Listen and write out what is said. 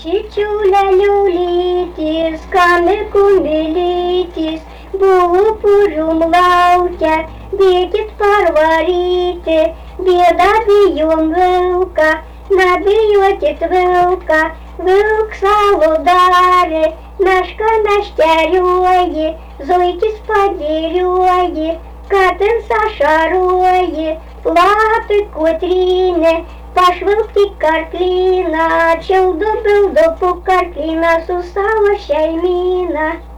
Чичуля люлітіс, камику милітіс, було пурум лауке, бігіт парваріти, біда бійом вилка, набійотіт вилка, вилк сало даре, нашка нащарює, зойкіс подірює, катин сашарує, лапи котріне, пашвилки каркліна, чел добив до покаркліна, сусава щайміна.